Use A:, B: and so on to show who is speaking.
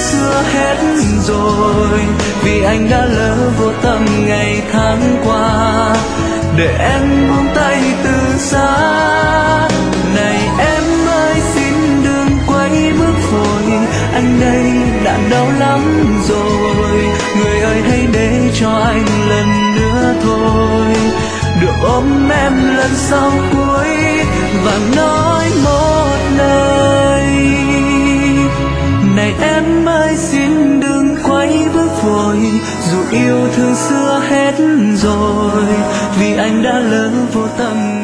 A: xưa hết rồi, vì anh đã lỡ vô tâm ngày tháng qua, để em buông tay từ xa. Này em ơi xin đừng quay bước vội, anh đây đã đau lắm rồi. Người ơi hãy để cho anh lần nữa thôi, được ôm em lần sau cuối và nói một lời. Này em ơi xin đừng quay bước vội, dù yêu thương xưa hết rồi, vì anh đã lỡ vô tâm